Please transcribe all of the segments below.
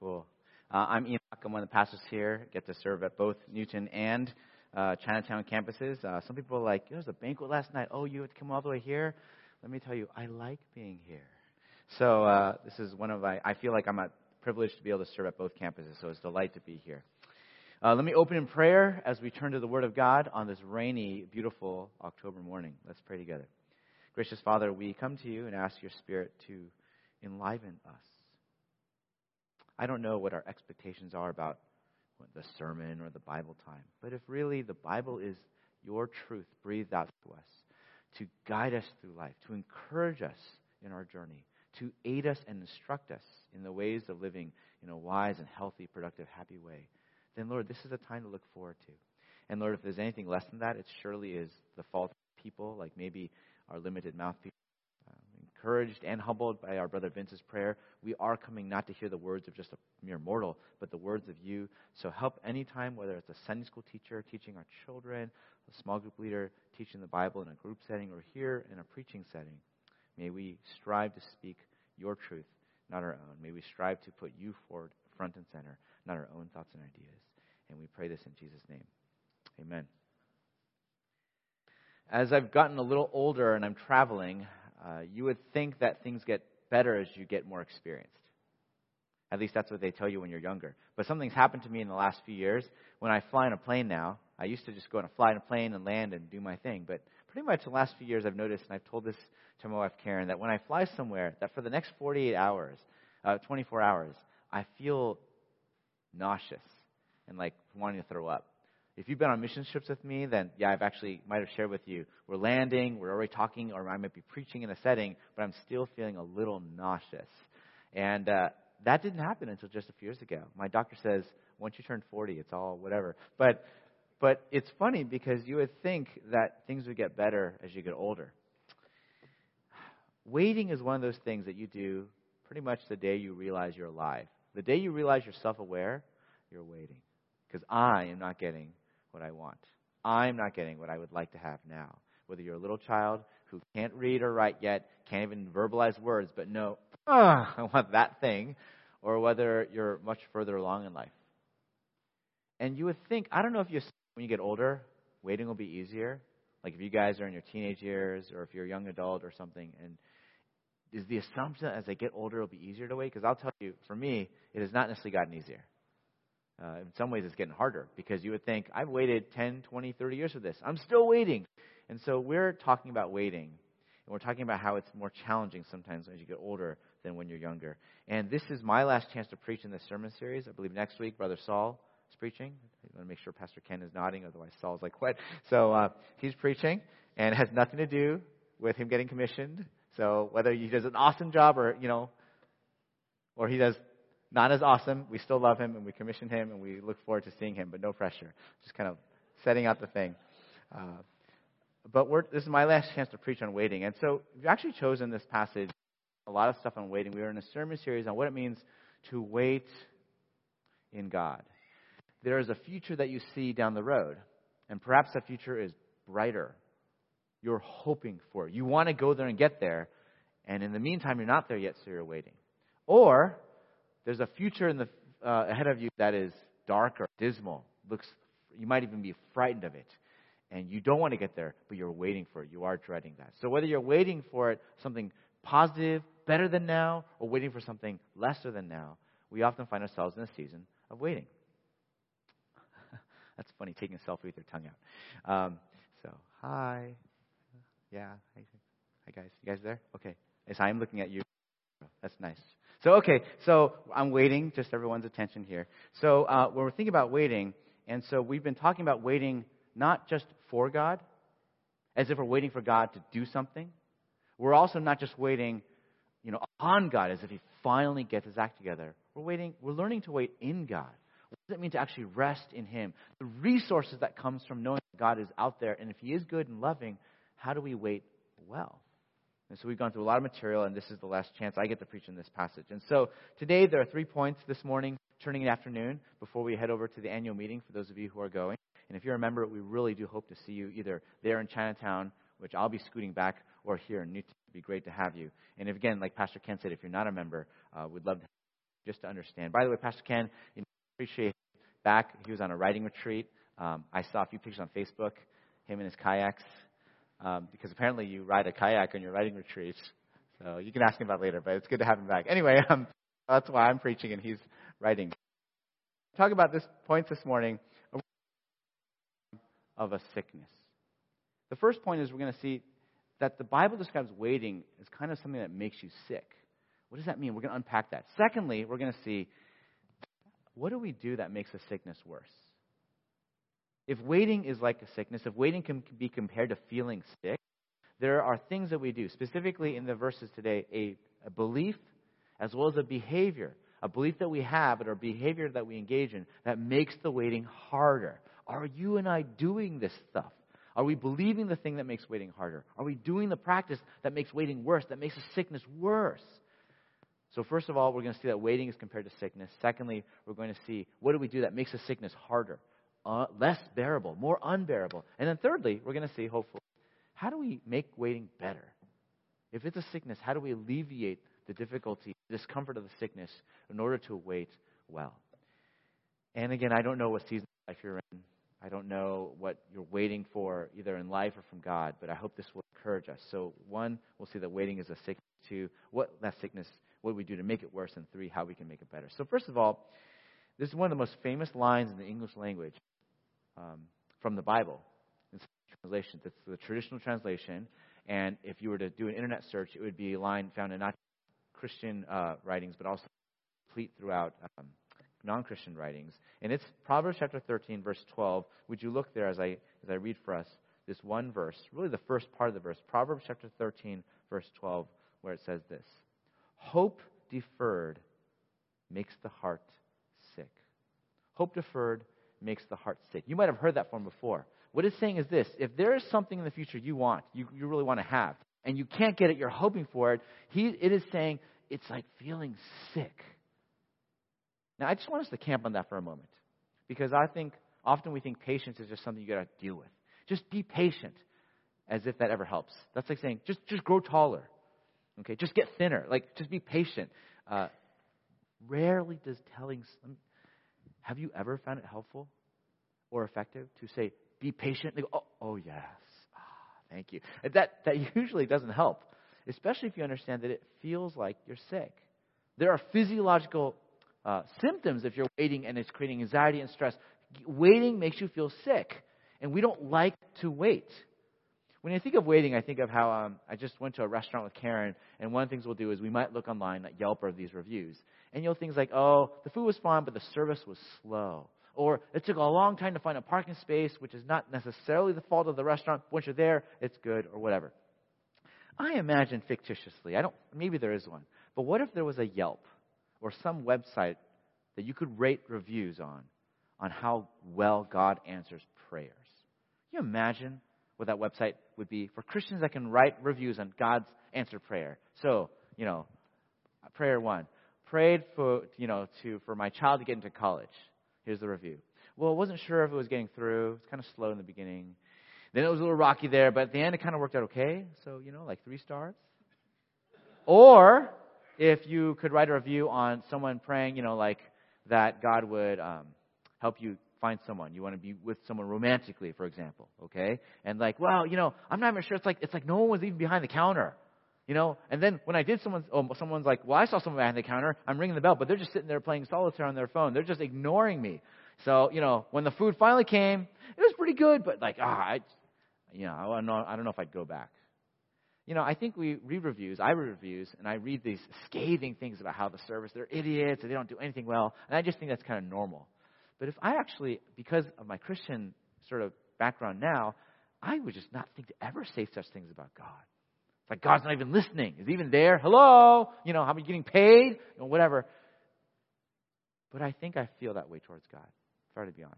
Cool. I'm Enoch. I'm one of the pastors here. Get to serve at both Newton and Chinatown campuses. Some people are like, there was a banquet last night. Oh, you had to come all the way here? Let me tell you, I like being here. So this is one of I feel like I'm privileged to be able to serve at both campuses, so it's a delight to be here. Let me open in prayer as we turn to the Word of God on this rainy, beautiful October morning. Let's pray together. Gracious Father, we come to you and ask your Spirit to enliven us. I don't know what our expectations are about the sermon or the Bible time, but if really the Bible is your truth breathed out to us, to guide us through life, to encourage us in our journey, to aid us and instruct us in the ways of living in a wise and healthy, productive, happy way, then, Lord, this is a time to look forward to. And, Lord, if there's anything less than that, it surely is the fault of people, like maybe our limited mouthpiece. Encouraged and humbled by our brother Vince's prayer, we are coming not to hear the words of just a mere mortal, but the words of you. So help anytime, whether it's a Sunday school teacher teaching our children, a small group leader teaching the Bible in a group setting, or here in a preaching setting. May we strive to speak your truth, not our own. May we strive to put you forward, front and center, not our own thoughts and ideas. And we pray this in Jesus' name. Amen. As I've gotten a little older and I'm traveling, you would think that things get better as you get more experienced. At least that's what they tell you when you're younger. But something's happened to me in the last few years. When I fly in a plane now, I used to just go and fly in a plane and land and do my thing. But pretty much the last few years I've noticed, and I've told this to my wife Karen, that when I fly somewhere, that for the next 48 hours, 24 hours, I feel nauseous and like wanting to throw up. If you've been on mission trips with me, then yeah, I've actually might have shared with you. We're landing, we're already talking, or I might be preaching in a setting, but I'm still feeling a little nauseous. And that didn't happen until just a few years ago. My doctor says, once you turn 40, it's all whatever. But it's funny because you would think that things would get better as you get older. Waiting is one of those things that you do pretty much the day you realize you're alive. The day you realize you're self-aware, you're waiting. Because I am not getting what I want. I'm not getting what I would like to have now. Whether you're a little child who can't read or write yet, can't even verbalize words, but no, I want that thing, or whether you're much further along in life. And you would think, I don't know if when you get older, waiting will be easier. Like if you guys are in your teenage years, or if you're a young adult or something, and is the assumption that as I get older, it'll be easier to wait? Because I'll tell you, for me, it has not necessarily gotten easier. In some ways, it's getting harder because you would think, I've waited 10, 20, 30 years for this. I'm still waiting. And so we're talking about waiting. And we're talking about how it's more challenging sometimes as you get older than when you're younger. And this is my last chance to preach in this sermon series. I believe next week, Brother Saul is preaching. I want to make sure Pastor Ken is nodding. Otherwise, Saul's like, what? So he's preaching. And it has nothing to do with him getting commissioned. So whether he does an awesome job or he does not as awesome, we still love him and we commission him and we look forward to seeing him, but no pressure. Just kind of setting out the thing. But this is my last chance to preach on waiting. And so we've actually chosen this passage, a lot of stuff on waiting. We were in a sermon series on what it means to wait in God. There is a future that you see down the road, and perhaps that future is brighter. You're hoping for it. You want to go there and get there, and in the meantime, you're not there yet, so you're waiting. Or there's a future ahead of you that is dark or dismal. You might even be frightened of it. And you don't want to get there, but you're waiting for it. You are dreading that. So whether you're waiting for it, something positive, better than now, or waiting for something lesser than now, we often find ourselves in a season of waiting. That's funny, taking a selfie with your tongue out. So, hi. Yeah. Hi, guys. You guys there? Okay. Yes, I am looking at you. That's nice. So I'm waiting, just everyone's attention here. So when we're thinking about waiting, and so we've been talking about waiting not just for God, as if we're waiting for God to do something. We're also not just waiting, on God, as if He finally gets His act together. We're learning to wait in God. What does it mean to actually rest in Him? The resources that comes from knowing that God is out there, and if He is good and loving, how do we wait well? And so we've gone through a lot of material, and this is the last chance I get to preach in this passage. And so today there are 3 points this morning, turning in the afternoon, before we head over to the annual meeting for those of you who are going. And if you're a member, we really do hope to see you either there in Chinatown, which I'll be scooting back, or here in Newton. It'd be great to have you. And if, again, like Pastor Ken said, if you're not a member, we'd love to have just to understand. By the way, Pastor Ken, appreciate back. He was on a writing retreat. I saw a few pictures on Facebook, him and his kayaks, because apparently you ride a kayak on your writing retreats. So you can ask him about it later, but it's good to have him back. Anyway, that's why I'm preaching and he's writing. Talk about this point this morning of a sickness. The first point is we're going to see that the Bible describes waiting as kind of something that makes you sick. What does that mean? We're going to unpack that. Secondly, we're going to see, what do we do that makes a sickness worse? If waiting is like a sickness, if waiting can be compared to feeling sick, there are things that we do, specifically in the verses today, a belief as well as a behavior. A belief that we have or a behavior that we engage in that makes the waiting harder. Are you and I doing this stuff? Are we believing the thing that makes waiting harder? Are we doing the practice that makes waiting worse, that makes a sickness worse? So first of all, we're going to see that waiting is compared to sickness. Secondly, we're going to see what do we do that makes a sickness harder, less bearable, more unbearable. And then thirdly, we're going to see, hopefully, how do we make waiting better? If it's a sickness, how do we alleviate the difficulty, the discomfort of the sickness in order to wait well? And again, I don't know what season of life you're in. I don't know what you're waiting for, either in life or from God, but I hope this will encourage us. So one, we'll see that waiting is a sickness. Two, what do we do to make it worse? And three, how we can make it better. So first of all, this is one of the most famous lines in the English language from the Bible. It's translations. It's the traditional translation. And if you were to do an internet search, it would be a line found in not Christian writings, but also complete throughout non-Christian writings. And it's Proverbs chapter 13, verse 12. Would you look there as I read for us this one verse, really the first part of the verse, Proverbs chapter 13, verse 12, where it says this: hope deferred makes the heart sick. Hope deferred makes the heart sick. You might have heard that from before. What it's saying is this: if there is something in the future you want, you really want to have, and you can't get it, you're hoping for it, it is saying it's like feeling sick. Now, I just want us to camp on that for a moment, because I think often we think patience is just something you got to deal with. Just be patient, as if that ever helps. That's like saying just grow taller, okay? Just get thinner. Like, just be patient. Rarely does telling. Have you ever found it helpful or effective to say be patient? They go, oh yes, thank you. That usually doesn't help, especially if you understand that it feels like you're sick. There are physiological symptoms if you're waiting and it's creating anxiety and stress. Waiting makes you feel sick, and we don't like to wait. When I think of waiting, I think of how I just went to a restaurant with Karen, and one of the things we'll do is we might look online at Yelp or these reviews, and you'll things like, oh, the food was fine, but the service was slow. Or it took a long time to find a parking space, which is not necessarily the fault of the restaurant. Once you're there, it's good, or whatever. I imagine fictitiously, maybe there is one, but what if there was a Yelp or some website that you could rate reviews on how well God answers prayers? Can you imagine what that website would be for Christians that can write reviews on God's answered prayer? So, prayer 1, prayed for my child to get into college. Here's the review. Well, I wasn't sure if it was getting through. It's kind of slow in the beginning. Then it was a little rocky there, but at the end it kind of worked out okay. So, like 3 stars. Or if you could write a review on someone praying, like that God would help you find someone. You want to be with someone romantically, for example, okay? And like, well, I'm not even sure. It's like no one was even behind the counter, And then when I did, someone's like, well, I saw someone behind the counter. I'm ringing the bell, but they're just sitting there playing solitaire on their phone. They're just ignoring me. So, when the food finally came, it was pretty good, but like, I don't know if I'd go back. I think we read reviews. I read reviews, and I read these scathing things about how the service, they're idiots, and they don't do anything well. And I just think that's kind of normal. But if I actually, because of my Christian sort of background now, I would just not think to ever say such things about God. It's like God's not even listening. Is he even there? Hello? How are you getting paid? Whatever. But I think I feel that way towards God, if I were to be honest.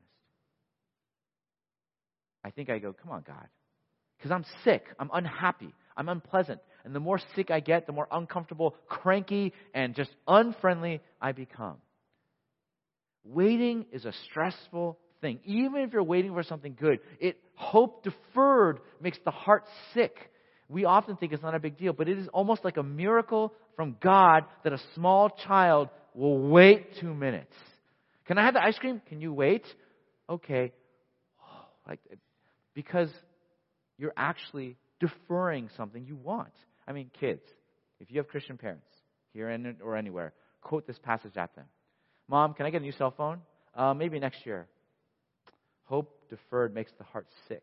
I think I go, come on, God. Because I'm sick. I'm unhappy. I'm unpleasant. And the more sick I get, the more uncomfortable, cranky, and just unfriendly I become. Waiting is a stressful thing. Even if you're waiting for something good, hope deferred makes the heart sick. We often think it's not a big deal, but it is almost like a miracle from God that a small child We'll wait 2 minutes. Can I have the ice cream? Can you wait? Okay. Because you're actually deferring something you want. I mean, kids, if you have Christian parents here or anywhere, quote this passage at them. Mom, can I get a new cell phone? Maybe next year. Hope deferred makes the heart sick.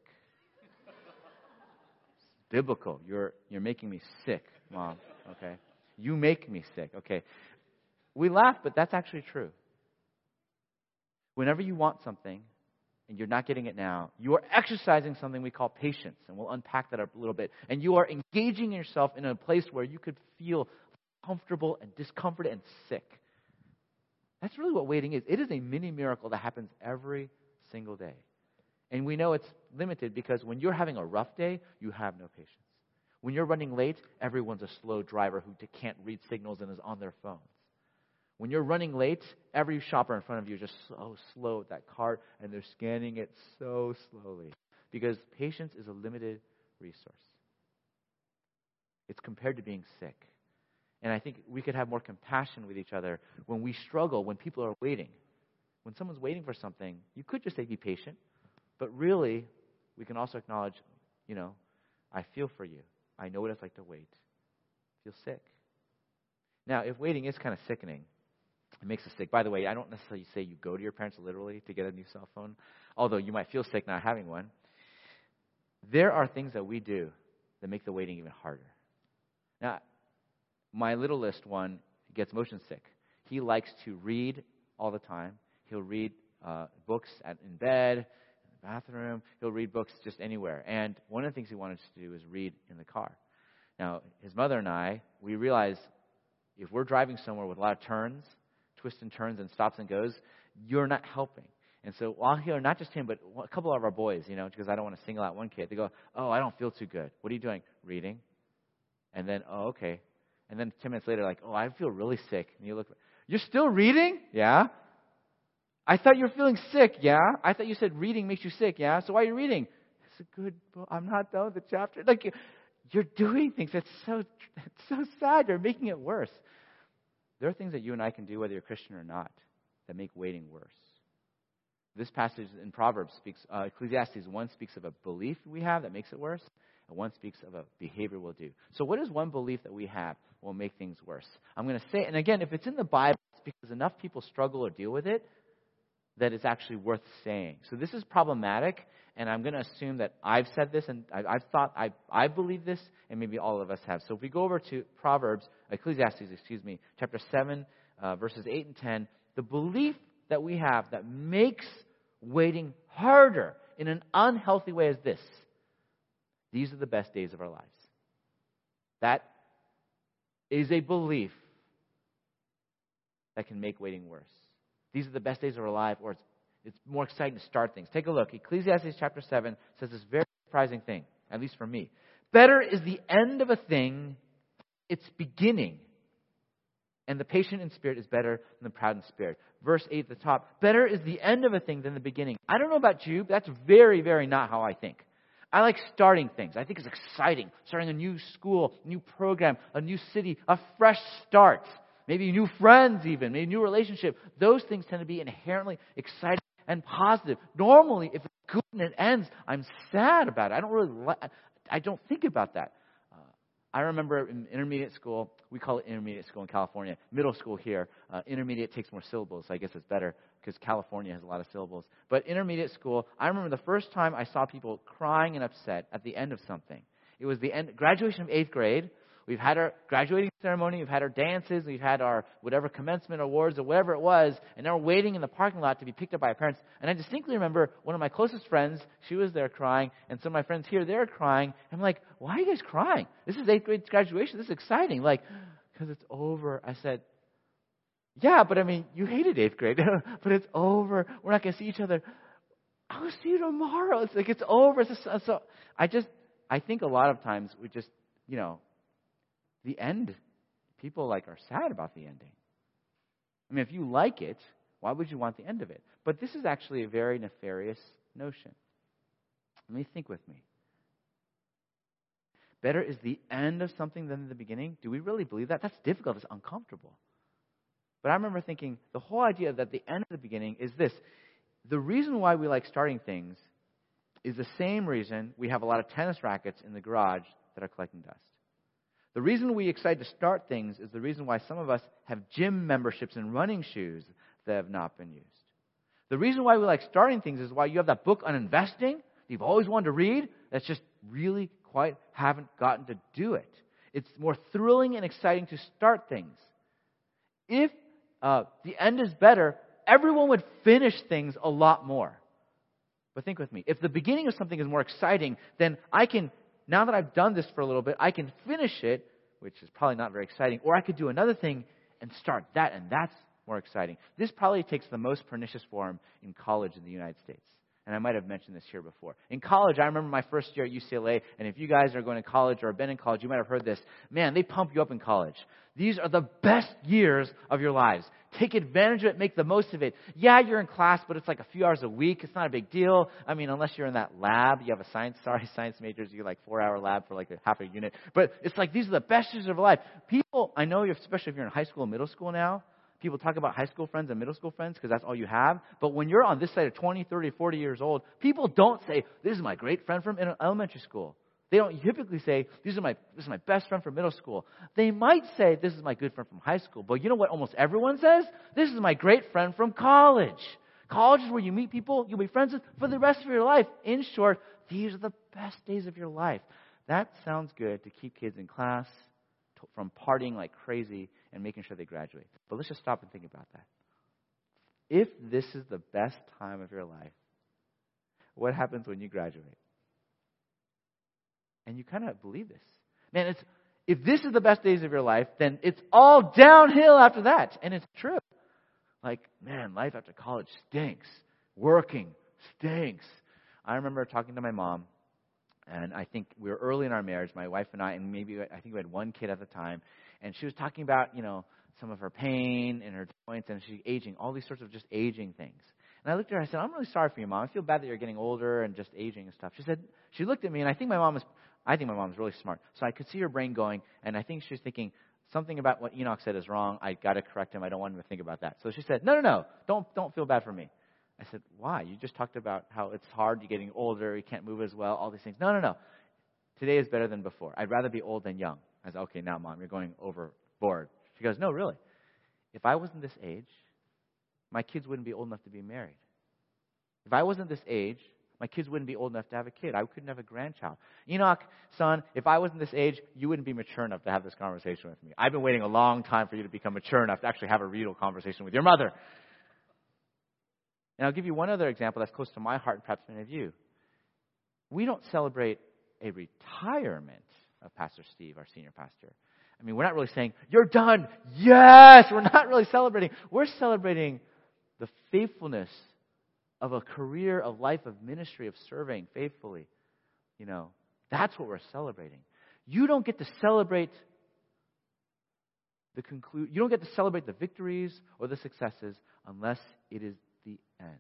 It's biblical. You're making me sick, Mom. Okay. You make me sick. Okay. We laugh, but that's actually true. Whenever you want something and you're not getting it now, you are exercising something we call patience, and we'll unpack that up a little bit. And you are engaging yourself in a place where you could feel comfortable and discomforted and sick. That's really what waiting is. It is a mini miracle that happens every single day. And we know it's limited because when you're having a rough day, you have no patience. When you're running late, everyone's a slow driver who can't read signals and is on their phones. When you're running late, every shopper in front of you is just so slow with that cart, and they're scanning it so slowly. Because patience is a limited resource. It's compared to being sick. And I think we could have more compassion with each other when we struggle, when people are waiting. When someone's waiting for something, you could just say, be patient. But really, we can also acknowledge, I feel for you. I know what it's like to wait. I feel sick. Now, if waiting is kind of sickening, it makes us sick. By the way, I don't necessarily say you go to your parents literally to get a new cell phone, although you might feel sick not having one. There are things that we do that make the waiting even harder. Now, my littlest one gets motion sick. He likes to read all the time. He'll read books in bed, in the bathroom. He'll read books just anywhere. And one of the things he wanted to do is read in the car. Now, his mother and I, we realize if we're driving somewhere with a lot of turns, twists and turns and stops and goes, you're not helping. And so while here, not just him, but a couple of our boys, because I don't want to single out one kid, they go, oh, I don't feel too good. What are you doing? Reading. And then, oh, okay. And then 10 minutes later, like, oh, I feel really sick. And you look, you're still reading? Yeah. I thought you were feeling sick. Yeah. I thought you said reading makes you sick. Yeah. So why are you reading? It's a good book. I'm not done with the chapter. Like, you're doing things. It's so sad. You're making it worse. There are things that you and I can do, whether you're Christian or not, that make waiting worse. This passage in Proverbs Ecclesiastes 1 speaks of a belief we have that makes it worse, and 1 speaks of a behavior we'll do. So what is one belief that we have will make things worse? I'm going to say, and again, if it's in the Bible, it's because enough people struggle or deal with it that it's actually worth saying. So this is problematic, and I'm going to assume that I've said this, and I believe this, and maybe all of us have. So if we go over to Ecclesiastes, chapter 7, verses 8 and 10, the belief that we have that makes waiting harder in an unhealthy way is this: these are the best days of our lives. That is a belief that can make waiting worse. These are the best days of our life, or it's more exciting to start things. Take a look. Ecclesiastes chapter 7 says this very surprising thing, at least for me. Better is the end of a thing, its beginning, and the patient in spirit is better than the proud in spirit. Verse 8 at the top, better is the end of a thing than the beginning. I don't know about you, but that's very, very not how I think. I like starting things. I think it's exciting. Starting a new school, new program, a new city, a fresh start. Maybe new friends even, maybe new relationship. Those things tend to be inherently exciting and positive. Normally, if it's good and it ends, I'm sad about it. I don't think about that. I remember in intermediate school, we call it intermediate school in California. Middle school here, intermediate takes more syllables, so I guess it's better because California has a lot of syllables. But intermediate school, I remember the first time I saw people crying and upset at the end of something. It was the end, graduation of 8th grade. We've had our graduating ceremony, we've had our dances, we've had our whatever commencement awards or whatever it was, and now we're waiting in the parking lot to be picked up by our parents. And I distinctly remember one of my closest friends, she was there crying, and some of my friends here, they're crying. I'm like, why are you guys crying? This is 8th grade graduation. This is exciting. Like, because it's over. I said, yeah, but I mean, you hated 8th grade, but it's over. We're not going to see each other. I'll see you tomorrow. It's like, it's over. So I think a lot of times we just, the end, people are sad about the ending. I mean, if you like it, why would you want the end of it? But this is actually a very nefarious notion. Let me think with me. Better is the end of something than the beginning. Do we really believe that? That's difficult. It's uncomfortable. But I remember thinking the whole idea that the end of the beginning is this. The reason why we like starting things is the same reason we have a lot of tennis rackets in the garage that are collecting dust. The reason we excited to start things is the reason why some of us have gym memberships and running shoes that have not been used. The reason why we like starting things is why you have that book on investing that you've always wanted to read that's just really quite haven't gotten to do it. It's more thrilling and exciting to start things. If the end is better, everyone would finish things a lot more. But think with me. If the beginning of something is more exciting, then I can, now that I've done this for a little bit, I can finish it, which is probably not very exciting, or I could do another thing and start that, and that's more exciting. This probably takes the most pernicious form in college in the United States. And I might have mentioned this here before. In college, I remember my first year at UCLA, and if you guys are going to college or have been in college, you might have heard this. Man, they pump you up in college. These are the best years of your lives. Take advantage of it, make the most of it. Yeah, you're in class, but it's like a few hours a week. It's not a big deal. I mean, unless you're in that lab, you have a science majors, you get like 4-hour lab for like half a unit. But it's like these are the best years of your life. People, I know, especially if you're in high school and middle school now, people talk about high school friends and middle school friends because that's all you have. But when you're on this side of 20, 30, 40 years old, people don't say, this is my great friend from elementary school. They don't typically say, this is my best friend from middle school. They might say, this is my good friend from high school. But you know what almost everyone says? This is my great friend from college. College is where you meet people you'll be friends with for the rest of your life. In short, these are the best days of your life. That sounds good to keep kids in class from partying like crazy and making sure they graduate. But let's just stop and think about that. If this is the best time of your life, what happens when you graduate? And you kind of believe this. Man, if this is the best days of your life, then it's all downhill after that. And it's true. Like, man, life after college stinks. Working stinks. I remember talking to my mom, and I think we were early in our marriage, my wife and I, and I think we had one kid at the time. And she was talking about, some of her pain and her joints and she's aging, all these sorts of just aging things. And I looked at her and I said, I'm really sorry for you, Mom. I feel bad that you're getting older and just aging and stuff. She looked at me, and I think my mom is really smart. So I could see her brain going, and I think she was thinking, something about what Enoch said is wrong. I got to correct him. I don't want him to think about that. So she said, no, don't feel bad for me. I said, why? You just talked about how it's hard, you're getting older, you can't move as well, all these things. No. Today is better than before. I'd rather be old than young. I said, okay, now, Mom, you're going overboard. She goes, no, really. If I wasn't this age, my kids wouldn't be old enough to be married. If I wasn't this age, my kids wouldn't be old enough to have a kid. I couldn't have a grandchild. Enoch, son, if I wasn't this age, you wouldn't be mature enough to have this conversation with me. I've been waiting a long time for you to become mature enough to actually have a real conversation with your mother. And I'll give you one other example that's close to my heart and perhaps many of you. We don't celebrate a retirement of Pastor Steve, our senior pastor. I mean, we're not really saying, you're done. Yes! We're not really celebrating. We're celebrating the faithfulness of a career, of life, of ministry, of serving faithfully. That's what we're celebrating. You don't get to celebrate you don't get to celebrate the victories or the successes unless it is the end.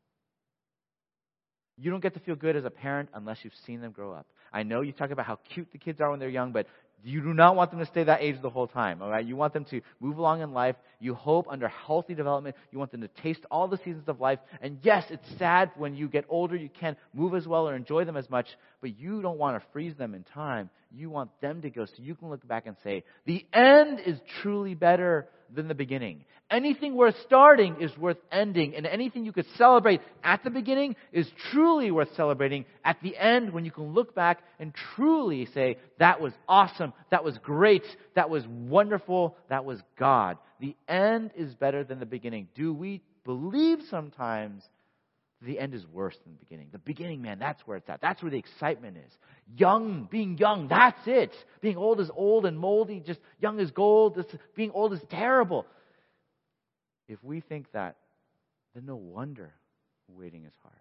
You don't get to feel good as a parent unless you've seen them grow up. I know you talk about how cute the kids are when they're young, but you do not want them to stay that age the whole time, all right? You want them to move along in life. You hope under healthy development. You want them to taste all the seasons of life. And yes, it's sad when you get older, you can't move as well or enjoy them as much, but you don't want to freeze them in time. You want them to go so you can look back and say, the end is truly better than the beginning. Anything worth starting is worth ending, and anything you could celebrate at the beginning is truly worth celebrating at the end when you can look back and truly say, that was awesome, that was great, that was wonderful, that was God. The end is better than the beginning. Do we believe sometimes the end is worse than the beginning? The beginning, man, that's where it's at. That's where the excitement is. Being young, that's it. Being old is old and moldy. Just young is gold. Being old is terrible. If we think that, then no wonder waiting is hard.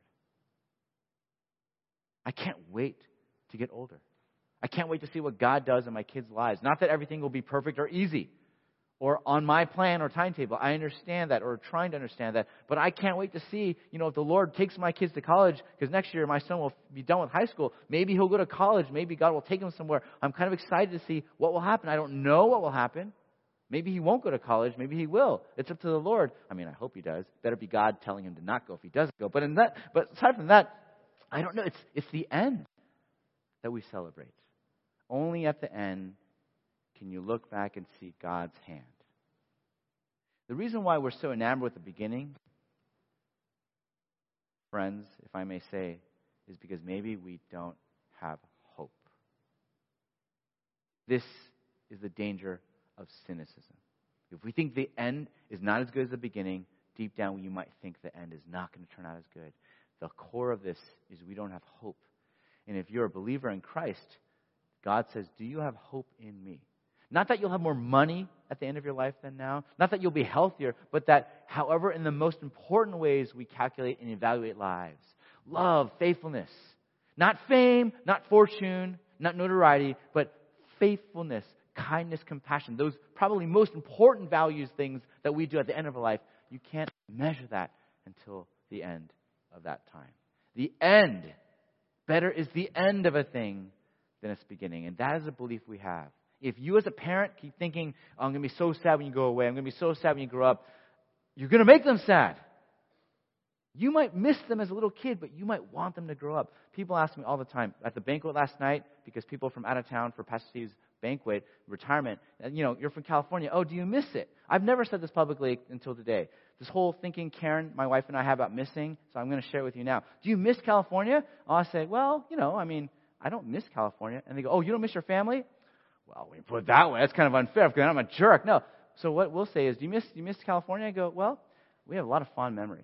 I can't wait to get older. I can't wait to see what God does in my kids' lives. Not that everything will be perfect or easy or on my plan or timetable. I understand that, or trying to understand that. But I can't wait to see, if the Lord takes my kids to college, because next year my son will be done with high school. Maybe he'll go to college. Maybe God will take him somewhere. I'm kind of excited to see what will happen. I don't know what will happen. Maybe he won't go to college. Maybe he will. It's up to the Lord. I mean, I hope he does. Better be God telling him to not go if he doesn't go. But aside from that, I don't know. It's the end that we celebrate. Only at the end can you look back and see God's hand. The reason why we're so enamored with the beginning, friends, if I may say, is because maybe we don't have hope. This is the danger of cynicism. If we think the end is not as good as the beginning, deep down you might think the end is not going to turn out as good. The core of this is we don't have hope. And if you're a believer in Christ, God says, do you have hope in me? Not that you'll have more money at the end of your life than now. Not that you'll be healthier, but that however in the most important ways we calculate and evaluate lives. Love, faithfulness. Not fame, not fortune, not notoriety, but faithfulness, kindness, compassion. Those probably most important values, things that we do at the end of our life. You can't measure that until the end of that time. The end. Better is the end of a thing than its beginning. And that is a belief we have. If you as a parent keep thinking, oh, I'm going to be so sad when you go away, I'm going to be so sad when you grow up, you're going to make them sad. You might miss them as a little kid, but you might want them to grow up. People ask me all the time, at the banquet last night, because people from out of town for Pastor Steve's banquet, retirement, and you're from California, oh, do you miss it? I've never said this publicly until today. This whole thinking Karen, my wife and I have about missing, so I'm going to share it with you now. Do you miss California? I'll say, well, I don't miss California. And they go, oh, you don't miss your family? Well, when you put it that way, that's kind of unfair because I'm a jerk. No. So what we'll say is, do you miss California? I go, well, we have a lot of fond memories.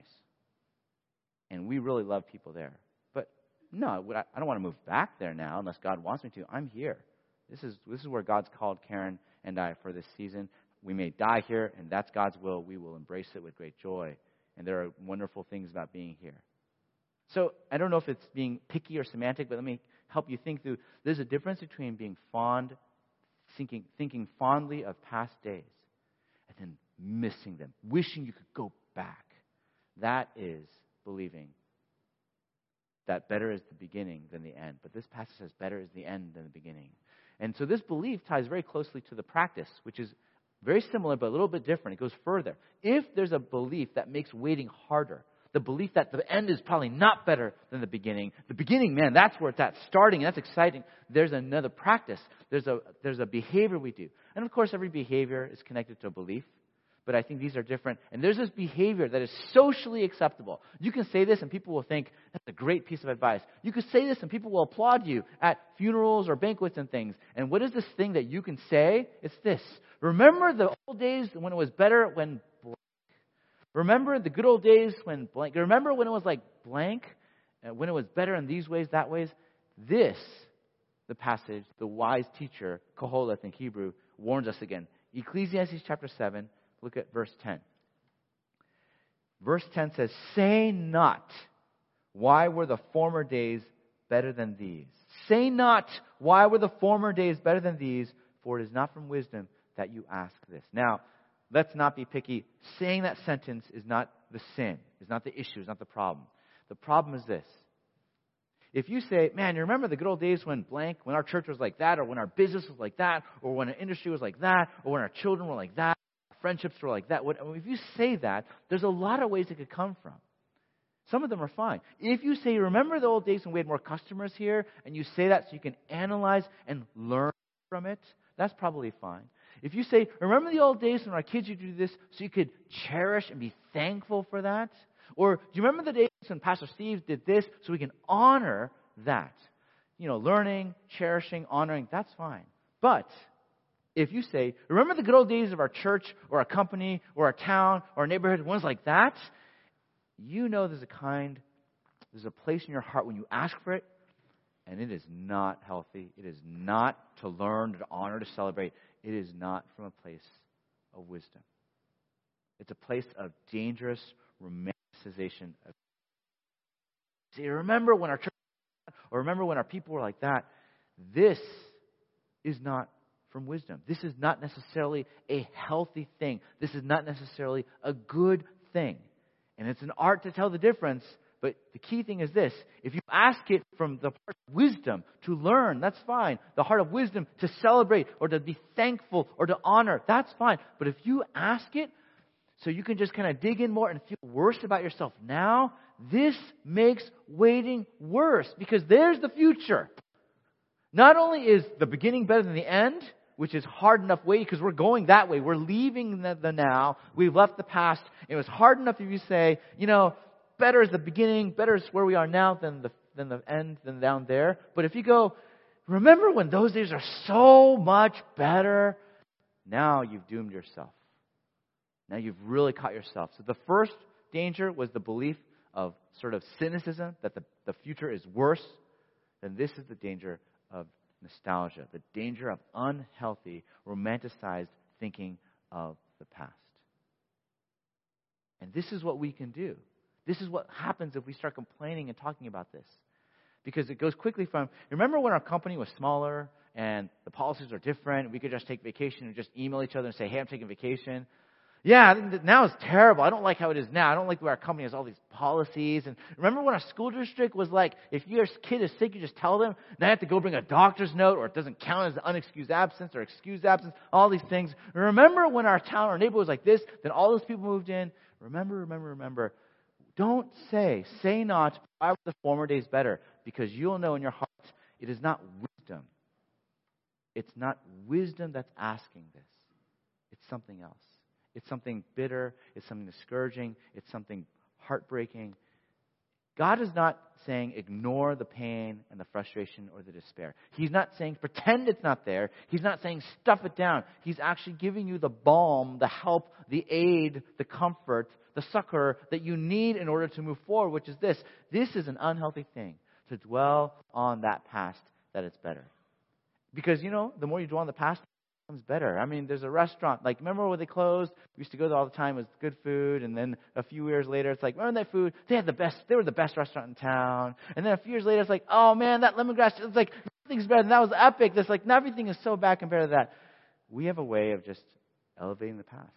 And we really love people there. But no, I don't want to move back there now unless God wants me to. I'm here. This is where God's called Karen and I for this season. We may die here, and that's God's will. We will embrace it with great joy. And there are wonderful things about being here. So I don't know if it's being picky or semantic, but let me help you think through. There's a difference between being fond, thinking fondly of past days, and then missing them, wishing you could go back. That is believing that better is the beginning than the end. But this passage says better is the end than the beginning. And so this belief ties very closely to the practice, which is very similar but a little bit different. It goes further. If there's a belief that makes waiting harder, the belief that the end is probably not better than the beginning, man, that's where it's at, starting, and that's exciting. There's another practice. There's a behavior we do. And of course, every behavior is connected to a belief. But I think these are different. And there's this behavior that is socially acceptable. You can say this and people will think, that's a great piece of advice. You can say this and people will applaud you at funerals or banquets and things. And what is this thing that you can say? It's this. Remember the old days when it was better when blank. Remember the good old days when blank. Remember when it was like blank? When it was better in these ways, that ways? This, the passage, the wise teacher, Koheleth in Hebrew, warns us again. Ecclesiastes chapter 7. Look at verse 10. Verse 10 says, say not, why were the former days better than these? Say not, why were the former days better than these? For it is not from wisdom that you ask this. Now, let's not be picky. Saying that sentence is not the sin, is not the issue, is not the problem. The problem is this. If you say, man, you remember the good old days when blank, when our church was like that, or when our business was like that, or when our industry was like that, or when our children were like that, friendships were like that. If you say that, there's a lot of ways it could come from. Some of them are fine. If you say, remember the old days when we had more customers here, and you say that so you can analyze and learn from it, that's probably fine. If you say, remember the old days when our kids used to do this so you could cherish and be thankful for that? Or do you remember the days when Pastor Steve did this so we can honor that? Learning, cherishing, honoring, that's fine. But if you say, remember the good old days of our church or our company or our town or our neighborhood, ones like that, there's a place in your heart when you ask for it, and it is not healthy. It is not to learn, to honor, to celebrate. It is not from a place of wisdom. It's a place of dangerous romanticization. See, remember when our church, or remember when our people were like that. This is not from wisdom. This is not necessarily a healthy thing. This is not necessarily a good thing. And it's an art to tell the difference, But the key thing is this. If you ask it from the heart of wisdom to learn, that's fine. The heart of wisdom to celebrate or to be thankful or to honor, that's fine. But if you ask it so you can just kind of dig in more and feel worse about yourself now, this makes waiting worse because there's the future. Not only is the beginning better than the end, which is hard enough waiting because we're going that way. We're leaving the now. We've left the past. It was hard enough if you say, better is the beginning, better is where we are now than the end, than down there. But if you go, remember when those days are so much better, now you've doomed yourself. Now you've really caught yourself. So the first danger was the belief of sort of cynicism, that the future is worse. Then this is the danger of nostalgia, the danger of unhealthy, romanticized thinking of the past. And this is what we can do. This is what happens if we start complaining and talking about this. Because it goes quickly from, remember when our company was smaller and the policies are different, we could just take vacation and just email each other and say, hey, I'm taking vacation. Yeah, now it's terrible. I don't like how it is now. I don't like where our company has all these policies. And remember when our school district was like, if your kid is sick, you just tell them. Now you have to go bring a doctor's note, or it doesn't count as an unexcused absence or excused absence, all these things. Remember when our town or neighborhood was like this, then all those people moved in. Remember. Don't say not, why were the former days better? Because you'll know in your heart, it is not wisdom. It's not wisdom that's asking this. It's something else. It's something bitter. It's something discouraging. It's something heartbreaking. God is not saying ignore the pain and the frustration or the despair. He's not saying pretend it's not there. He's not saying stuff it down. He's actually giving you the balm, the help, the aid, the comfort, the succor that you need in order to move forward, which is this. This is an unhealthy thing, to dwell on that past, that it's better. Because, the more you dwell on the past, becomes better. I mean, there's a restaurant, like, remember when they closed? We used to go there all the time. It was good food. And then a few years later, it's like, remember that food? They were the best restaurant in town. And then a few years later, it's like, oh man, that lemongrass, it's like, nothing's better than that. Was epic. It's like, everything is so bad compared to that. We have a way of just elevating the past.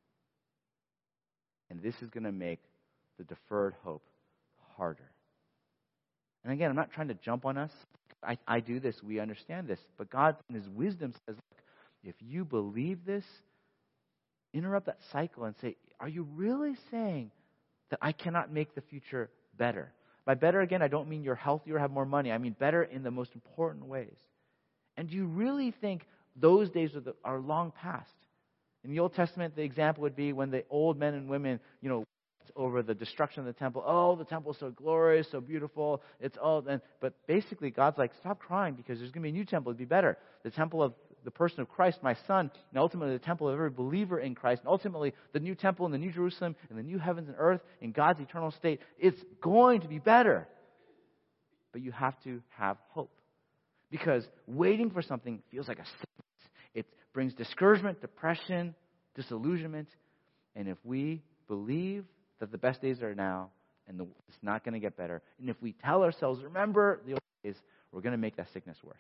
And this is going to make the deferred hope harder. And again, I'm not trying to jump on us. I do this. We understand this. But God, in His wisdom, says, look, if you believe this, interrupt that cycle and say, are you really saying that I cannot make the future better? By better, again, I don't mean you're healthier or have more money. I mean better in the most important ways. And do you really think those days are long past? In the Old Testament, the example would be when the old men and women, over the destruction of the temple. Oh, the temple is so glorious, so beautiful. But basically, God's like, stop crying because there's going to be a new temple. It'd be better. The temple of the person of Christ, my Son, and ultimately the temple of every believer in Christ, and ultimately the new temple in the New Jerusalem and the new heavens and earth in God's eternal state. It's going to be better. But you have to have hope. Because waiting for something feels like a sickness. It brings discouragement, depression, disillusionment. And if we believe that the best days are now and it's not going to get better, and if we tell ourselves, remember the old days, we're going to make that sickness worse.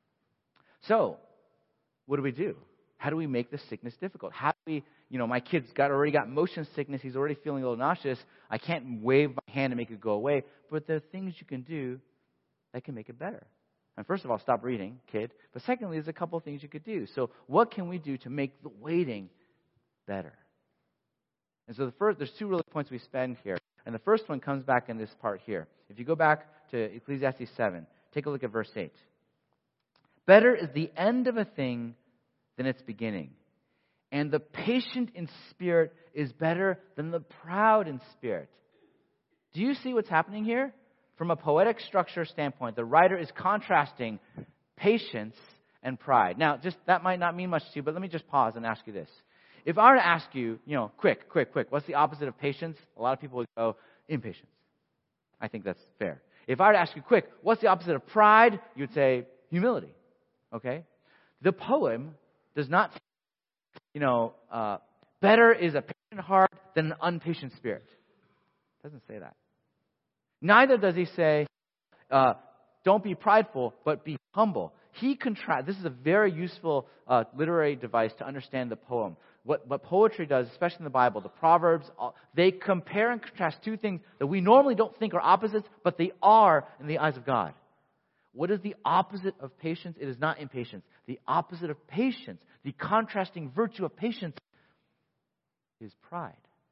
So, what do? How do we make this sickness difficult? How do we, my kid's already got motion sickness. He's already feeling a little nauseous. I can't wave my hand and make it go away. But there are things you can do that can make it better. And first of all, stop reading, kid. But secondly, there's a couple of things you could do. So what can we do to make the waiting better? And so there's two really points we spend here. And the first one comes back in this part here. If you go back to Ecclesiastes 7, take a look at verse 8. Better is the end of a thing than its beginning. And the patient in spirit is better than the proud in spirit. Do you see what's happening here? From a poetic structure standpoint, the writer is contrasting patience and pride. Now, that might not mean much to you, but let me just pause and ask you this. If I were to ask you, quick, what's the opposite of patience? A lot of people would go, impatience. I think that's fair. If I were to ask you, quick, what's the opposite of pride? You'd say humility. Okay? The poem does not say, better is a patient heart than an unpatient spirit. It doesn't say that. Neither does he say, don't be prideful, but be humble. This is a very useful literary device to understand the poem. What poetry does, especially in the Bible, the Proverbs, they compare and contrast two things that we normally don't think are opposites, but they are in the eyes of God. What is the opposite of patience? It is not impatience. The opposite of patience, the contrasting virtue of patience, is pride.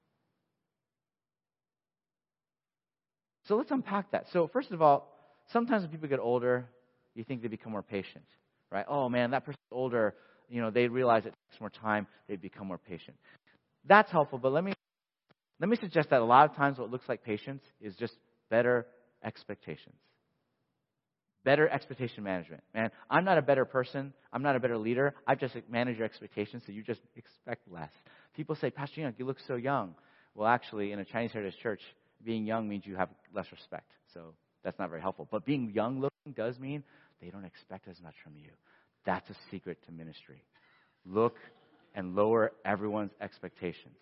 So let's unpack that. So first of all, sometimes when people get older, you think they become more patient, right? Oh man, that person's older. They realize it takes more time. They become more patient. That's helpful, but let me suggest that a lot of times what looks like patience is just better expectations. Better expectation management. Man, I'm not a better person. I'm not a better leader. I just manage your expectations, so you just expect less. People say, Pastor Young, you look so young. Well, actually, in a Chinese Heritage church, being young means you have less respect. So that's not very helpful. But being young looking does mean they don't expect as much from you. That's a secret to ministry. Look and lower everyone's expectations.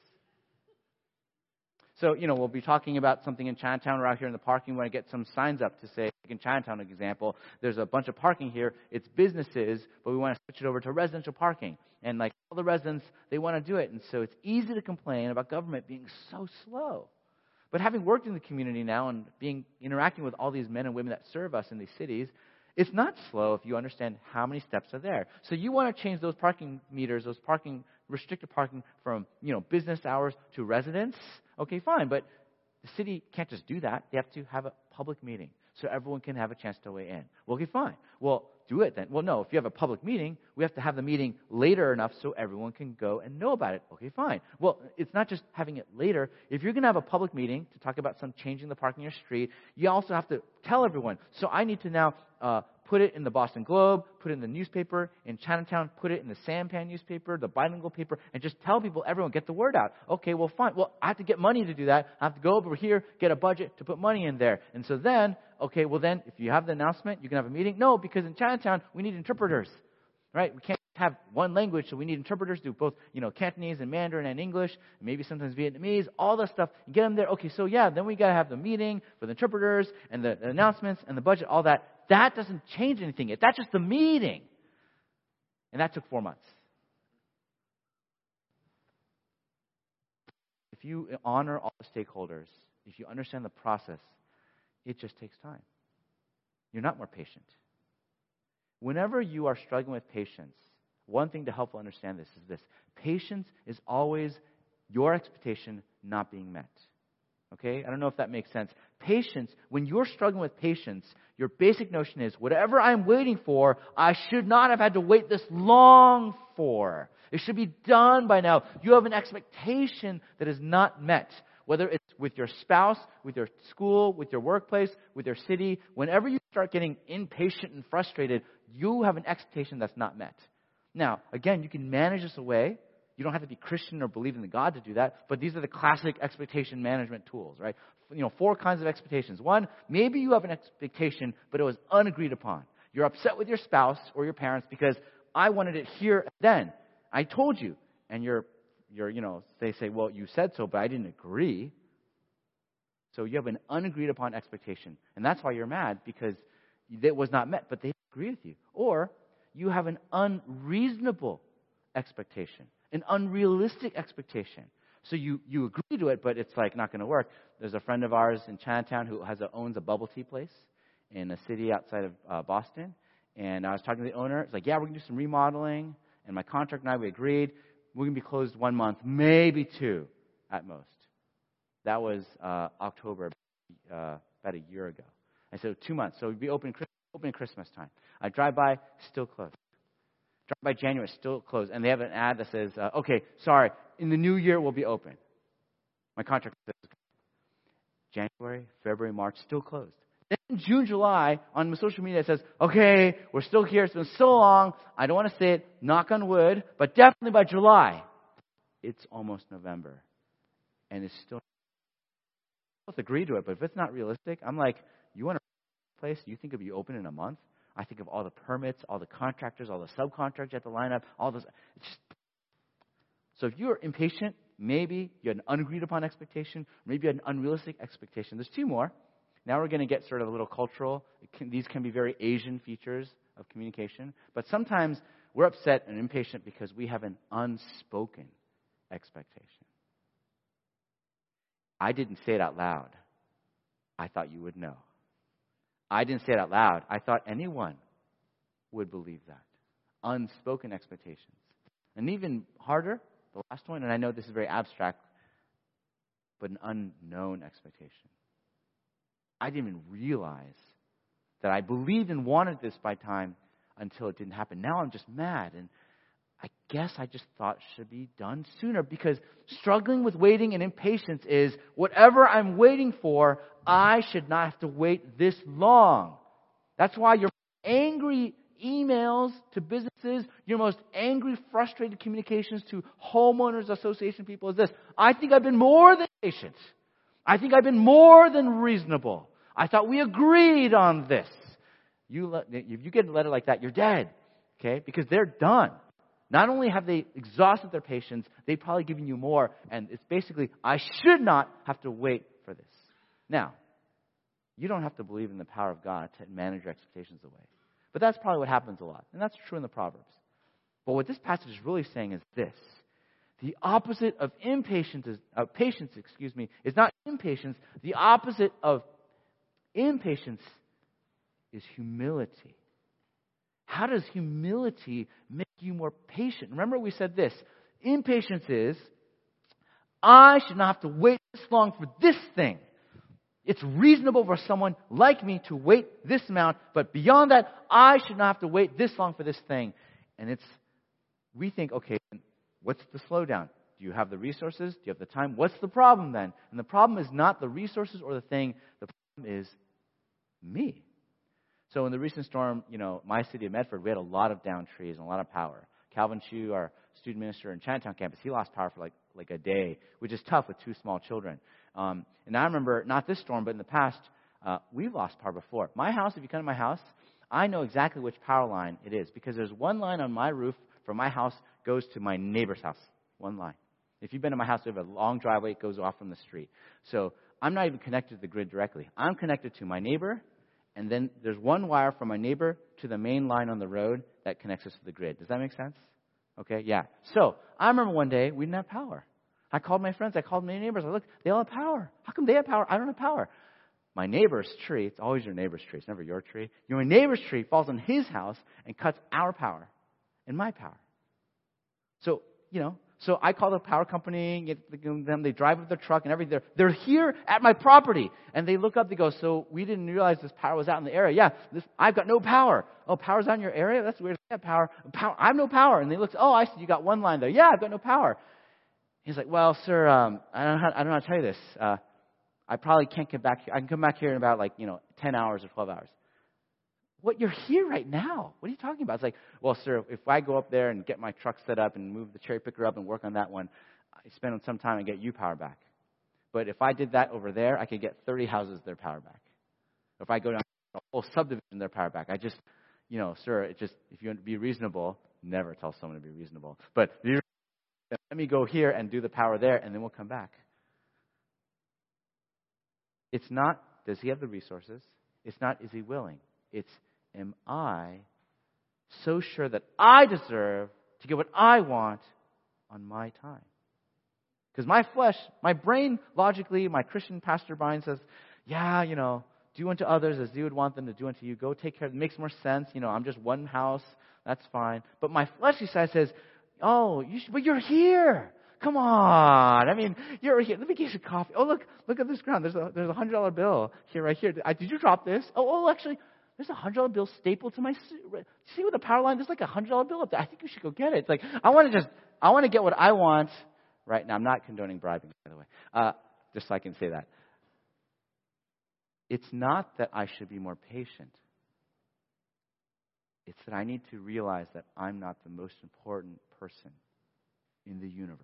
So, we'll be talking about something in Chinatown. We're out here in the parking. We want to get some signs up to say, in Chinatown, an example, there's a bunch of parking here. It's businesses, but we want to switch it over to residential parking. And like all the residents, they want to do it. And so it's easy to complain about government being so slow. But having worked in the community now and interacting with all these men and women that serve us in these cities, it's not slow if you understand how many steps are there. So you want to change those parking meters, those restricted parking from, business hours to residents. Okay, fine. But the city can't just do that. They have to have a public meeting so everyone can have a chance to weigh in. Well, okay, fine. Well, do it then. Well, no, if you have a public meeting, we have to have the meeting later enough so everyone can go and know about it. Okay, fine. Well, it's not just having it later. If you're going to have a public meeting to talk about some changing the parking on your street, you also have to tell everyone. So I need to now put it in the Boston Globe, put it in the newspaper, in Chinatown, put it in the Sampan newspaper, the bilingual paper, and just tell people, everyone, get the word out. Okay, well, fine. Well, I have to get money to do that. I have to go over here, get a budget to put money in there. And so then, okay, well then, if you have the announcement, you can have a meeting. No, because in Chinatown, we need interpreters, right? We can't have one language, so we need interpreters to do both, Cantonese and Mandarin and English, and maybe sometimes Vietnamese, all that stuff. You get them there. Okay, so yeah, then we got to have the meeting for the interpreters and the announcements and the budget, all that. That doesn't change anything. That's just the meeting. And that took 4 months. If you honor all the stakeholders, if you understand the process, it just takes time. You're not more patient. Whenever you are struggling with patience, one thing to help understand this is this. Patience is always your expectation not being met. Okay? I don't know if that makes sense. Patience, when you're struggling with patience, your basic notion is, whatever I'm waiting for, I should not have had to wait this long for. It should be done by now. You have an expectation that is not met. Whether it's with your spouse, with your school, with your workplace, with your city, whenever you start getting impatient and frustrated, you have an expectation that's not met. Now, again, you can manage this away. You don't have to be Christian or believe in the God to do that, but these are the classic expectation management tools, right? 4 kinds of expectations. One, maybe you have an expectation, but it was unagreed upon. You're upset with your spouse or your parents because I wanted it here and then. I told you, and they say, well, you said so, but I didn't agree. So you have an unagreed upon expectation, and that's why you're mad, because it was not met, but they agree with you. Or you have an unreasonable expectation, an unrealistic expectation. So you agree to it, but it's like not going to work. There's a friend of ours in Chinatown who owns a bubble tea place in a city outside of Boston. And I was talking to the owner. It's like, yeah, we're going to do some remodeling. And my contract and I, we agreed. We're going to be closed 1 month, maybe 2 at most. That was October, about a year ago. I said 2 months. So we'd be open Christmas time. I drive by, still closed. Drive by January, still closed. And they have an ad that says, okay, sorry, in the new year we'll be open. My contract says January, February, March, still closed. Then in June, July, on social media it says, okay, we're still here. It's been so long. I don't want to say it, knock on wood, but definitely by July. It's almost November. And it's still, both agree to it, but if it's not realistic, I'm like, you want a place, you think it'll be open in a month? I think of all the permits, all the contractors, all the subcontractors you have to line up, all those. So if you're impatient, maybe you had an unagreed upon expectation, maybe you had an unrealistic expectation. There's 2 more. Now we're going to get sort of a little cultural. These can be very Asian features of communication. But sometimes we're upset and impatient because we have an unspoken expectation. I didn't say it out loud. I thought you would know. I didn't say it out loud. I thought anyone would believe that. Unspoken expectations. And even harder, the last one, and I know this is very abstract, but an unknown expectation. I didn't even realize that I believed and wanted this by time until it didn't happen. Now I'm just mad, and I guess I just thought it should be done sooner, because struggling with waiting and impatience is whatever I'm waiting for, I should not have to wait this long. That's why your angry emails to businesses, your most angry, frustrated communications to homeowners association people is this: I think I've been more than patient. I think I've been more than reasonable. I thought we agreed on this. If you get a letter like that, you're dead. Okay? Because they're done. Not only have they exhausted their patience, they've probably given you more. And it's basically, I should not have to wait for this. Now, you don't have to believe in the power of God to manage your expectations away. But that's probably what happens a lot. And that's true in the Proverbs. But what this passage is really saying is this: the opposite of patience is not impatience. The opposite of impatience is humility. How does humility make you more patient? Remember, we said this: impatience is, I should not have to wait this long for this thing. It's reasonable for someone like me to wait this amount, but beyond that, I should not have to wait this long for this thing. And we think, okay, what's the slowdown? Do you have the resources? Do you have the time? What's the problem then? And the problem is not the resources or the thing. The problem is me. So in the recent storm, my city of Medford, we had a lot of downed trees and a lot of power. Calvin Chu, our student minister in Chinatown campus, he lost power for like a day, which is tough with 2 small children. And I remember, not this storm, but in the past, we've lost power before. My house, if you come to my house, I know exactly which power line it is, because there's one line on my roof from my house goes to my neighbor's house. One line. If you've been to my house, we have a long driveway. It goes off from the street. So I'm not even connected to the grid directly. I'm connected to my neighbor, and then there's one wire from my neighbor to the main line on the road that connects us to the grid. Does that make sense? Okay, yeah. So I remember one day we didn't have power. I called my friends. I called my neighbors. I looked, they all have power. How come they have power? I don't have power. My neighbor's tree, it's always your neighbor's tree. It's never your tree. Your neighbor's tree falls on his house and cuts our power and my power. So, so I call the power company, get them, they drive with their truck and everything. They're here at my property. And they look up, they go, so we didn't realize this power was out in the area. Yeah, I've got no power. Oh, power's out in your area? That's weird. I have power. I have no power. And they look, oh, I see, you got one line there. Yeah, I've got no power. He's like, well, sir, I don't know how to tell you this. I probably can't get back here. I can come back here in about 10 hours or 12 hours. What? You're here right now. What are you talking about? It's like, well, sir, if I go up there and get my truck set up and move the cherry picker up and work on that one, I spend some time and get you power back. But if I did that over there, I could get 30 houses their power back. If I go down a whole subdivision their power back, sir, if you want to be reasonable, never tell someone to be reasonable. But let me go here and do the power there, and then we'll come back. It's not, does he have the resources? It's not, is he willing? It's, am I so sure that I deserve to get what I want on my time? Because my flesh, my brain, logically, my Christian pastor mind says, yeah, do unto others as you would want them to do unto you. Go take care of it. It makes more sense. I'm just one house. That's fine. But my fleshly side says, oh, but you're here. Come on. I mean, you're here. Let me get you coffee. Oh, look at this ground. There's a $100 bill here, right here. Did you drop this? Oh, actually, there's a $100 bill stapled to my suit. See with the power line, there's like a $100 bill up there. I think you should go get it. It's like, I want to get what I want right now. I'm not condoning bribing, by the way. Just so I can say that. It's not that I should be more patient. It's that I need to realize that I'm not the most important person in the universe.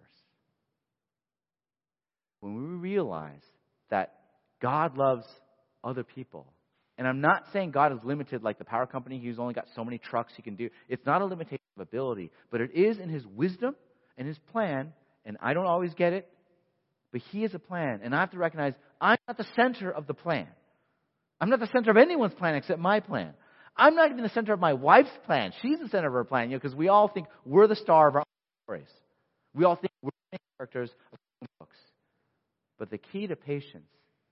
When we realize that God loves other people, and I'm not saying God is limited like the power company, He's only got so many trucks He can do. It's not a limitation of ability, but it is in His wisdom and His plan, and I don't always get it, but He has a plan, and I have to recognize I'm not the center of the plan. I'm not the center of anyone's plan except my plan. I'm not even the center of my wife's plan. She's the center of her plan, because we all think we're the star of our own stories. We all think we're characters of books. But the key to patience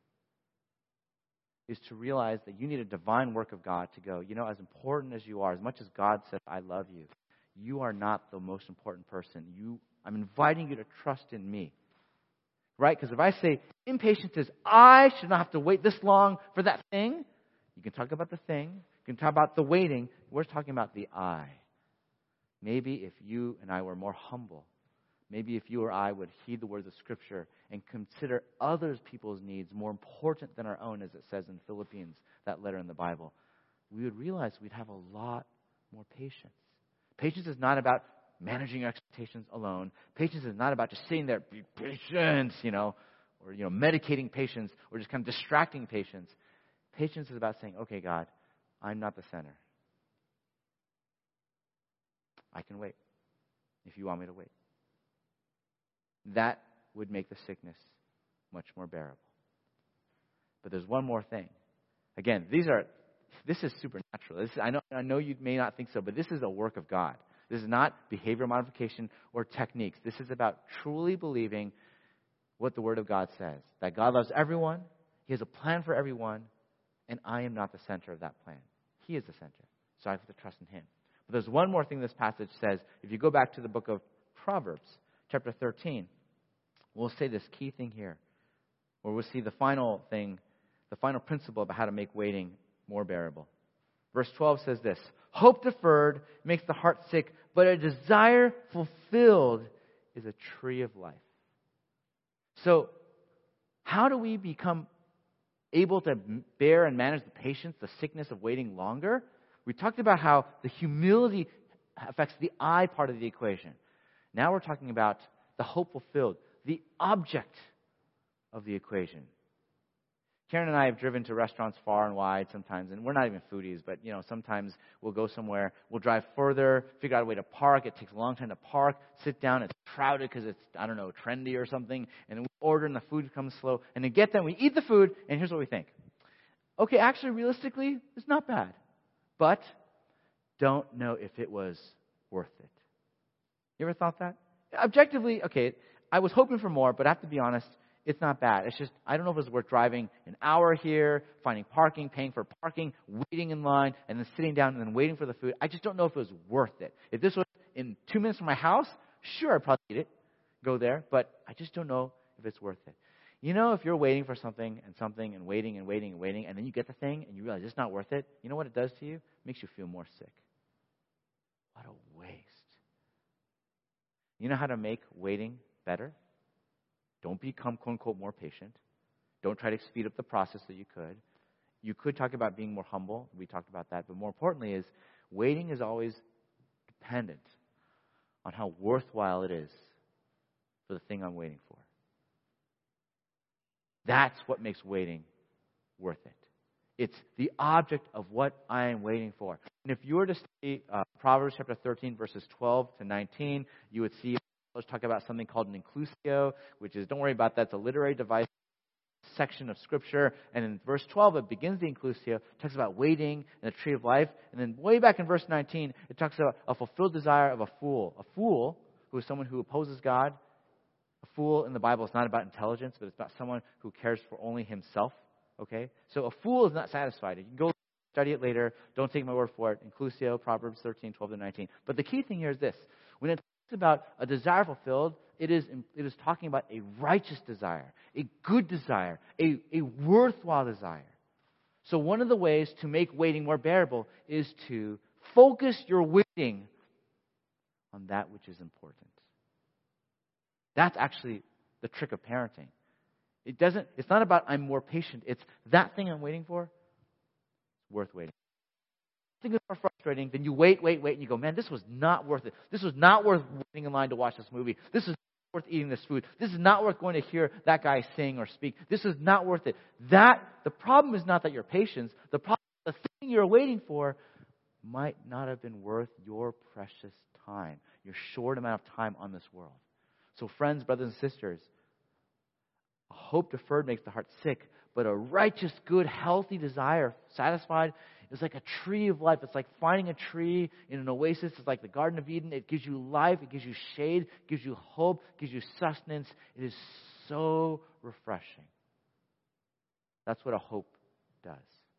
is to realize that you need a divine work of God to go, as important as you are, as much as God says, I love you, you are not the most important person. I'm inviting you to trust in me. Right? Because if I say impatience is, I should not have to wait this long for that thing, you can talk about the thing, you can talk about the waiting, we're talking about the I. Maybe if you and I were more humble, maybe if you or I would heed the words of Scripture and consider others people's needs more important than our own, as it says in Philippians, that letter in the Bible, we would realize we'd have a lot more patience. Patience is not about managing your expectations alone. Patience is not about just sitting there, be patient, or medicating patience, or just kind of distracting patience. Patience is about saying, okay, God, I'm not the center. I can wait if you want me to wait. That would make the sickness much more bearable. But there's one more thing. Again, this is supernatural. I know you may not think so, but this is a work of God. This is not behavior modification or techniques. This is about truly believing what the Word of God says. That God loves everyone. He has a plan for everyone. And I am not the center of that plan. He is the center. So I have to trust in Him. But there's one more thing this passage says. If you go back to the book of Proverbs, chapter 13, we'll say this key thing here, where we'll see the final thing, the final principle about how to make waiting more bearable. Verse 12 says this, hope deferred makes the heart sick, but a desire fulfilled is a tree of life. So, how do we become able to bear and manage the patience, the sickness of waiting longer? We talked about how the humility affects the I part of the equation. Now we're talking about the hope fulfilled, the object of the equation. Karen and I have driven to restaurants far and wide sometimes, and we're not even foodies, but sometimes we'll go somewhere, we'll drive further, figure out a way to park. It takes a long time to park, sit down, it's crowded because it's, trendy or something, and then we order and the food comes slow, and then get there, we eat the food, and here's what we think. Okay, actually, realistically, it's not bad, but don't know if it was worth it. You ever thought that? Objectively, okay, I was hoping for more, but I have to be honest, it's not bad. It's just, I don't know if it's worth driving an hour here, finding parking, paying for parking, waiting in line, and then sitting down and then waiting for the food. I just don't know if it was worth it. If this was in 2 minutes from my house, sure, I'd probably eat it, go there, but I just don't know if it's worth it. If you're waiting for something and waiting, and then you get the thing and you realize it's not worth it, you know what it does to you? It makes you feel more sick. What a waste. You know how to make waiting better? Don't become, quote unquote, more patient. Don't try to speed up the process that you could. You could talk about being more humble. We talked about that. But more importantly is waiting is always dependent on how worthwhile it is for the thing I'm waiting for. That's what makes waiting worth it. It's the object of what I am waiting for. And if you were to study Proverbs chapter 13, verses 12 to 19, you would see let's talk about something called an inclusio, which is, don't worry about that, it's a literary device section of Scripture. And in verse 12, it begins the inclusio, it talks about waiting and the tree of life. And then way back in verse 19, it talks about a fulfilled desire of a fool. A fool, who is someone who opposes God. A fool in the Bible is not about intelligence, but it's about someone who cares for only himself. Okay? So a fool is not satisfied. You can go study it later. Don't take my word for it. Inclusio, Proverbs 13, 12 to 19. But the key thing here is this. When it talks about a desire fulfilled, it is talking about a righteous desire, a good desire, a worthwhile desire. So one of the ways to make waiting more bearable is to focus your waiting on that which is important. That's actually the trick of parenting. It's not about I'm more patient. It's that thing I'm waiting for. It's worth waiting. Things are more frustrating. Then you wait, and you go, man, this was not worth it. This was not worth waiting in line to watch this movie. This is not worth eating this food. This is not worth going to hear that guy sing or speak. This is not worth it. The problem is not that you're patient. The problem is the thing you're waiting for might not have been worth your precious time, your short amount of time on this world. So friends, brothers and sisters, a hope deferred makes the heart sick, but a righteous, good, healthy desire satisfied is like a tree of life. It's like finding a tree in an oasis. It's like the Garden of Eden. It gives you life. It gives you shade. It gives you hope. It gives you sustenance. It is so refreshing. That's what a hope does.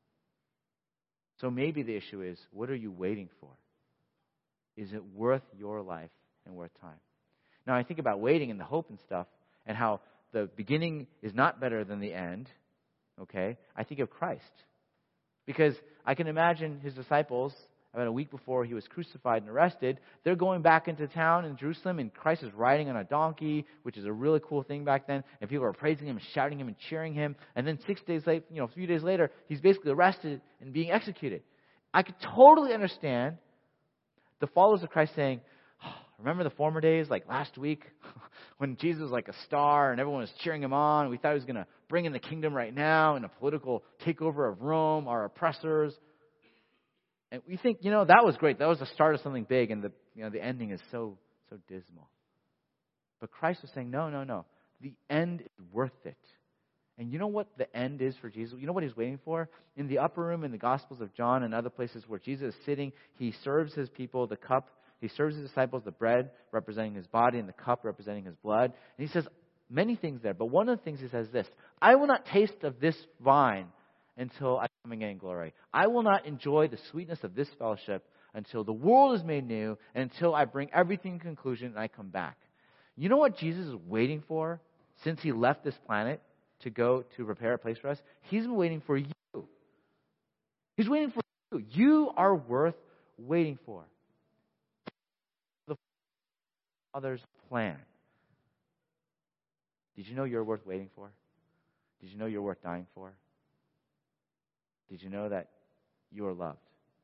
So maybe the issue is, what are you waiting for? Is it worth your life and worth time? Now, I think about waiting and the hope and stuff, and how the beginning is not better than the end, okay? I think of Christ. Because I can imagine his disciples, about a week before he was crucified and arrested, they're going back into town in Jerusalem, and Christ is riding on a donkey, which is a really cool thing back then, and people are praising him and shouting him and cheering him, and then 6 days later, a few days later, he's basically arrested and being executed. I could totally understand the followers of Christ saying, remember the former days, like last week, when Jesus was like a star and everyone was cheering him on? We thought he was going to bring in the kingdom right now and a political takeover of Rome, our oppressors. And we think, that was great. That was the start of something big, and the ending is so dismal. But Christ was saying, no. The end is worth it. And you know what the end is for Jesus? You know what he's waiting for? In the upper room in the Gospels of John and other places where Jesus is sitting, he serves his people the cup. He serves his disciples the bread, representing his body, and the cup, representing his blood. And he says many things there. But one of the things he says this: I will not taste of this vine until I come again in glory. I will not enjoy the sweetness of this fellowship until the world is made new and until I bring everything to conclusion and I come back. You know what Jesus is waiting for since he left this planet to go to prepare a place for us? He's been waiting for you. He's waiting for you. You are worth waiting for. The Father's plan. Did you know you're worth waiting for? Did you know you're worth dying for? Did you know that you are loved?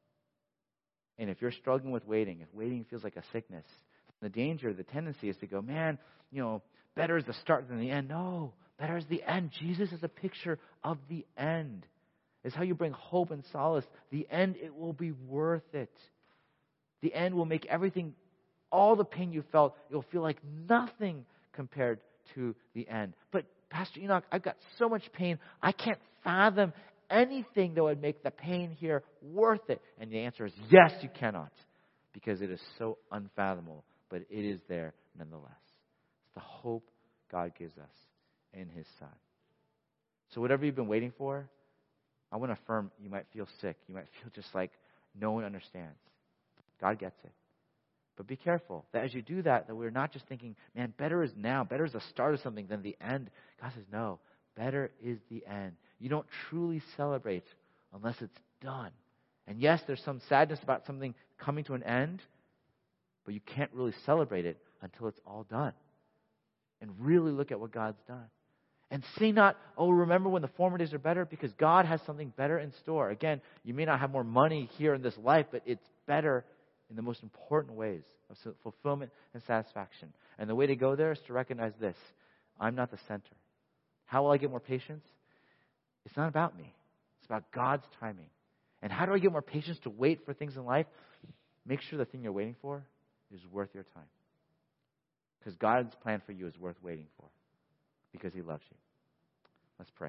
And if you're struggling with waiting, if waiting feels like a sickness, the tendency is to go, man, better is the start than the end. No, better is the end. Jesus is a picture of the end. It's how you bring hope and solace. The end, it will be worth it. The end will make everything, all the pain you felt, it will feel like nothing compared to the end. But Pastor Enoch, I've got so much pain, I can't fathom anything that would make the pain here worth it. And the answer is yes, you cannot. Because it is so unfathomable. But it is there nonetheless. It's the hope God gives us in His Son. So whatever you've been waiting for, I want to affirm, you might feel sick. You might feel just like no one understands. God gets it. But be careful that as you do that we're not just thinking, man, better is now. Better is the start of something than the end. God says, no, better is the end. You don't truly celebrate unless it's done. And yes, there's some sadness about something coming to an end, but you can't really celebrate it until it's all done. And really look at what God's done. And say not, oh, remember when the former days are better, because God has something better in store. Again, you may not have more money here in this life, but it's better in the most important ways of fulfillment and satisfaction. And the way to go there is to recognize this: I'm not the center. How will I get more patience? It's not about me. It's about God's timing. And how do I get more patience to wait for things in life? Make sure the thing you're waiting for is worth your time. Because God's plan for you is worth waiting for. Because He loves you. Let's pray.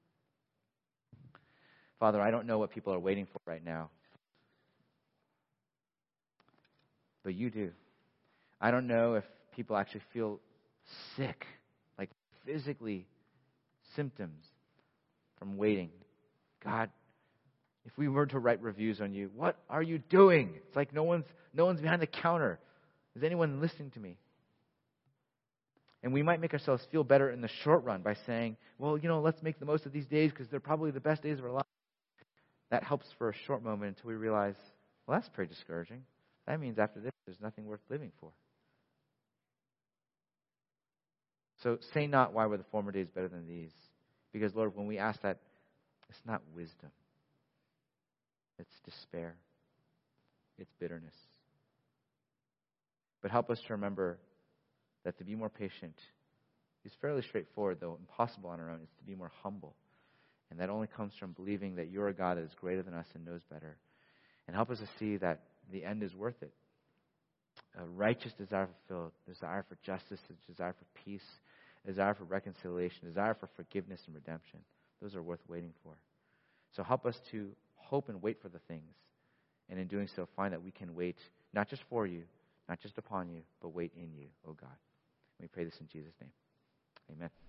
Father, I don't know what people are waiting for right now. But you do. I don't know if people actually feel sick, like physically symptoms from waiting. God, if we were to write reviews on you, what are you doing? It's like no one's behind the counter. Is anyone listening to me? And we might make ourselves feel better in the short run by saying, well, let's make the most of these days because they're probably the best days of our life. That helps for a short moment until we realize, well, that's pretty discouraging. That means after this, there's nothing worth living for. So say not, why were the former days better than these? Because, Lord, when we ask that, it's not wisdom. It's despair. It's bitterness. But help us to remember that to be more patient is fairly straightforward, though impossible on our own. It's to be more humble. And that only comes from believing that you're a God that is greater than us and knows better. And help us to see that the end is worth it. A righteous desire fulfilled, desire for justice, a desire for peace, a desire for reconciliation, a desire for forgiveness and redemption. Those are worth waiting for. So help us to hope and wait for the things. And in doing so, find that we can wait not just for you, not just upon you, but wait in you, O God. We pray this in Jesus' name. Amen.